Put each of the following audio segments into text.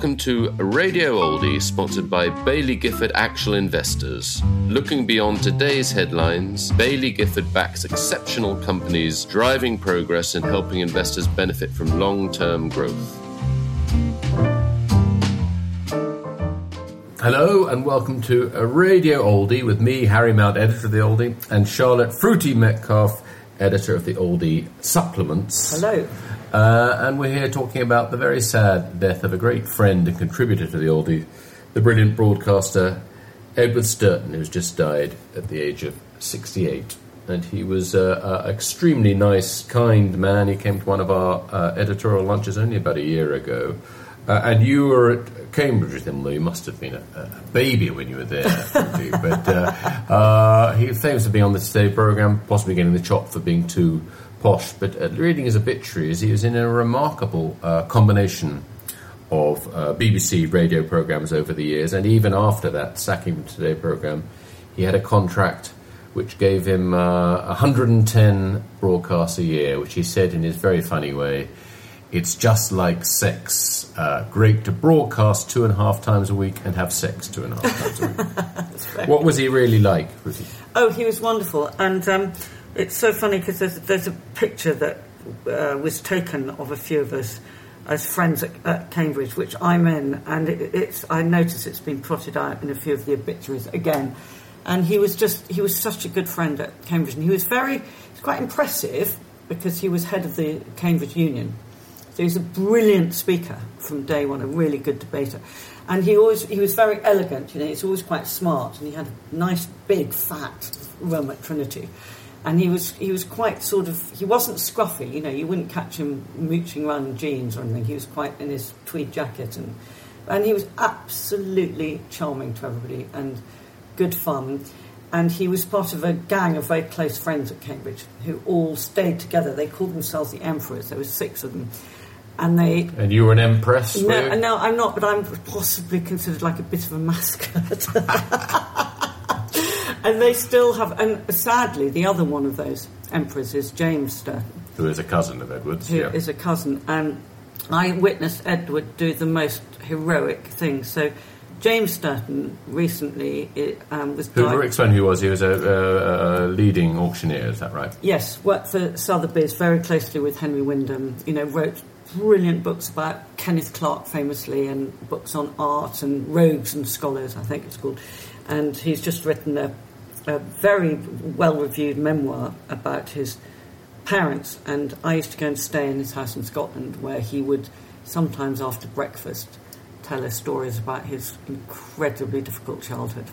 Welcome to Radio Oldie, sponsored by Baillie Gifford Actual Investors. Looking beyond today's headlines, Baillie Gifford backs exceptional companies, driving progress and helping investors benefit from long-term growth. Hello and welcome to a Radio Oldie with me, Harry Mount, editor of the Oldie, and Charlotte Fruity Metcalf, editor of the Oldie Supplements. Hello. And we're here talking about the very sad death of a great friend and contributor to the Oldie, the brilliant broadcaster Edward Sturton, who's just died at the age of 68. And he was an extremely nice, kind man. He came to one of our editorial lunches only about a year ago. And you were at Cambridge with him, though you must have been a baby when you were there. But he was famous for being on the Today programme, possibly getting the chop for being too posh. But reading his obituaries, he was in a remarkable combination of BBC radio programmes over the years. And even after that Sacking from Today programme, he had a contract which gave him 110 broadcasts a year, which he said in his very funny way, "It's just like sex. Great to broadcast 2.5 times a week and have sex 2.5 times a week." What was he really like? Oh, he was wonderful. And it's so funny because there's a picture that was taken of a few of us as friends at Cambridge, which I'm in. And I notice it's been plotted out in a few of the obituaries again. And he was such a good friend at Cambridge. And he was quite impressive because he was head of the Cambridge Union. So he was a brilliant speaker from day one, a really good debater. And he was very elegant, he's always quite smart, and he had a nice, big, fat room at Trinity. And he was quite he wasn't scruffy, you wouldn't catch him mooching around in jeans or anything. He was quite in his tweed jacket, and he was absolutely charming to everybody and good fun. And he was part of a gang of very close friends at Cambridge who all stayed together. They called themselves the Emperors. There were 6 of them. And you were an empress? No, I'm not, but I'm possibly considered like a bit of a mascot. And they still have, and sadly, the other one of those emperors is James Sturton. Who is a cousin of Edward's. Who is a cousin. And I witnessed Edward do the most heroic things. So James Sturton recently was died. Explain who he was. He was a leading auctioneer, is that right? Yes, worked for Sotheby's very closely with Henry Wyndham. Wrote brilliant books about Kenneth Clark famously, and books on art and rogues and scholars, I think it's called. And he's just written a very well-reviewed memoir about his parents. And I used to go and stay in his house in Scotland, where he would sometimes after breakfast tell us stories about his incredibly difficult childhood,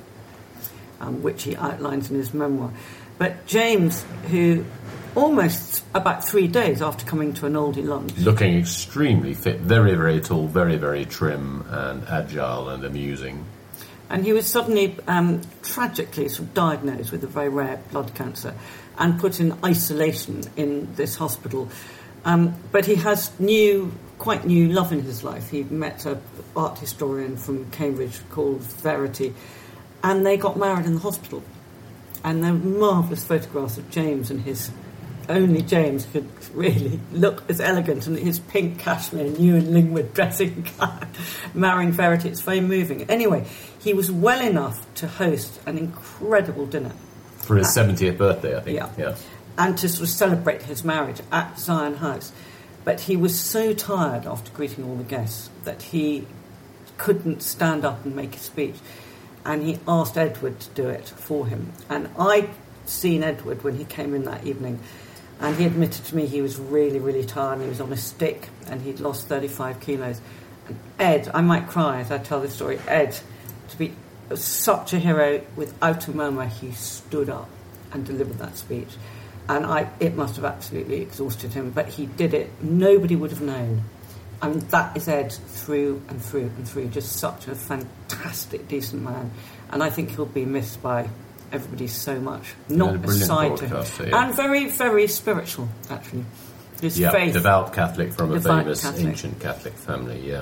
which he outlines in his memoir. But James, who almost about 3 days after coming to an Oldie lunch, looking extremely fit, very, very tall, very, very trim and agile and amusing. And he was suddenly tragically diagnosed with a very rare blood cancer and put in isolation in this hospital. But he has quite new love in his life. He met an art historian from Cambridge called Verity, and they got married in the hospital. And there were marvellous photographs of James, and only James could really look as elegant, and his pink cashmere, new and Lingwood dressing gown, marrying Verity. It's very moving. Anyway, he was well enough to host an incredible dinner. For his 70th birthday, I think. Yeah. And to sort of celebrate his marriage at Zion House. But he was so tired after greeting all the guests that he couldn't stand up and make a speech. And he asked Edward to do it for him. And I'd seen Edward when he came in that evening, and he admitted to me he was really, really tired. He was on a stick, and he'd lost 35 kilos. And Ed, I might cry as I tell this story, Ed, to be such a hero, without a murmur, he stood up and delivered that speech. And it must have absolutely exhausted him, but he did it. Nobody would have known. I mean, that is Ed through and through and through. Just such a fantastic, decent man. And I think he'll be missed by everybody so much. Not aside to him. Yeah. And very, very spiritual, actually. His faith. Devout Catholic from a famous ancient Catholic family.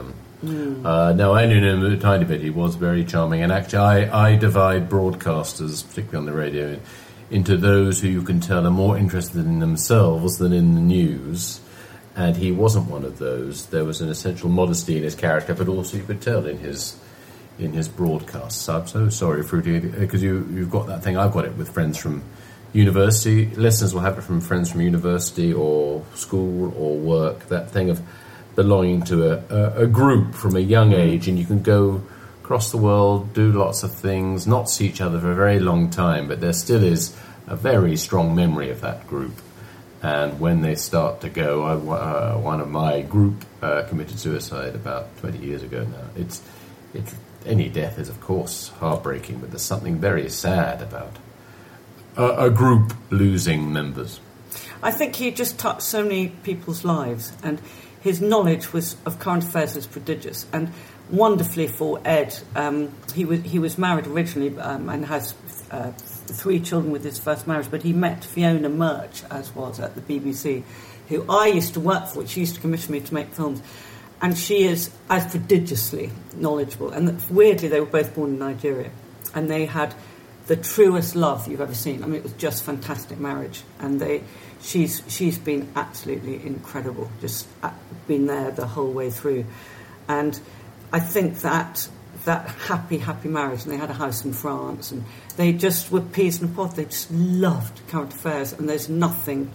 No, I knew him a tiny bit. He was very charming. And actually, I divide broadcasters, particularly on the radio, into those who you can tell are more interested in themselves than in the news, And he wasn't one of those. There was an essential modesty in his character, but also you could tell in his broadcasts. I'm so sorry, Fruity, because you've got that thing. I've got it with friends from university. Listeners will have it from friends from university or school or work, that thing of belonging to a group from a young age, and you can go across the world, do lots of things, not see each other for a very long time, but there still is a very strong memory of that group. And when they start to go, one of my group committed suicide about 20 years ago now. It's any death is, of course, heartbreaking, but there's something very sad about a group losing members. I think he just touched so many people's lives, and his knowledge of current affairs was prodigious. And wonderfully for Ed, he was married originally and has 3 children with his first marriage, but he met Fiona Murch, as was at the BBC, who I used to work for. She used to commission me to make films, and she is as prodigiously knowledgeable. And weirdly, they were both born in Nigeria, and they had the truest love you've ever seen. I mean, it was just fantastic marriage, and she's been absolutely incredible, just been there the whole way through. And I think that happy marriage, and they had a house in France, and they just were peas in a pod. They just loved current affairs, and there's nothing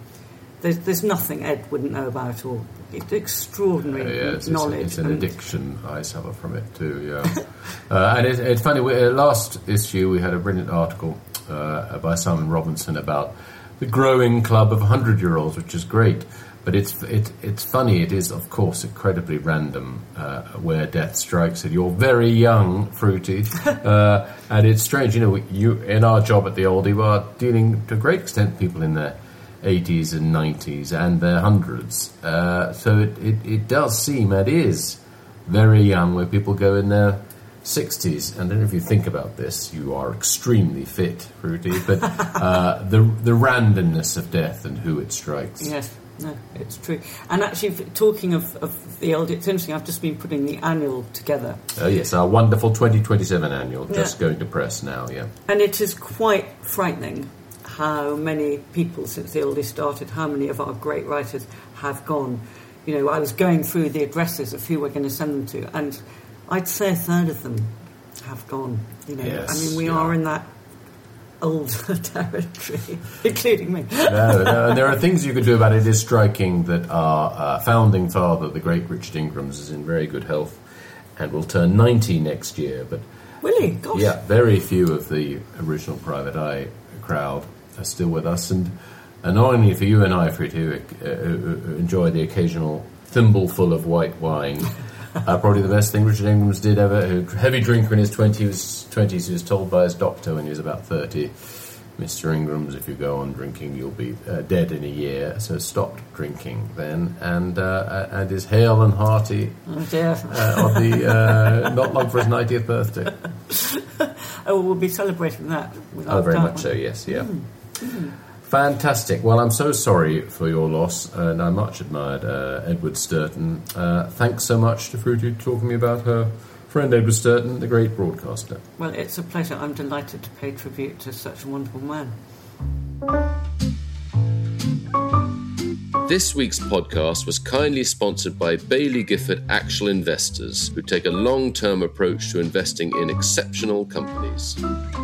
Ed wouldn't know about at all. It's extraordinary knowledge. It's an addiction. I suffer from it too, yeah. And it's funny, last issue we had a brilliant article by Simon Robinson about the growing club of 100-year-olds, which is great. But it's funny. It is, of course, incredibly random where death strikes. And you're very young, Fruity, and it's strange. You in our job at the Oldie, we are dealing to a great extent with people in their 80s and 90s and their hundreds. So it does seem, it is very young, where people go in their 60s. And I don't know if you think about this, you are extremely fit, Fruity, but the randomness of death and who it strikes. Yes. No, it's true. And actually, talking of the old, it's interesting, I've just been putting the annual together. Oh, yes, our wonderful 2027 annual, just going to press now, yeah. And it is quite frightening how many people, since the oldie started, how many of our great writers have gone. I was going through the addresses of who we're going to send them to, and I'd say a third of them have gone. Yes, I mean, we are in that old territory, including me. No, and there are things you could do about it. It is striking that our founding father, the great Richard Ingrams, is in very good health and will turn 90 next year. But really? Gosh. Yeah, very few of the original Private Eye crowd are still with us. And not only for you and I, Frit, who enjoy the occasional thimbleful of white wine, probably the best thing Richard Ingrams did ever, a heavy drinker in his 20s, he was told by his doctor when he was about 30, Mr. Ingrams, if you go on drinking, you'll be dead in a year. So stopped drinking then, and is hale and hearty of the not long for his 90th birthday. Oh, we'll be celebrating that. Very much so, yes, yeah. Fantastic. Well, I'm so sorry for your loss, and I much admired Edward Sturton. Thanks so much to Fruity talking to me about her friend Edward Sturton, the great broadcaster. Well, it's a pleasure. I'm delighted to pay tribute to such a wonderful man. This week's podcast was kindly sponsored by Baillie Gifford Actual Investors, who take a long-term approach to investing in exceptional companies.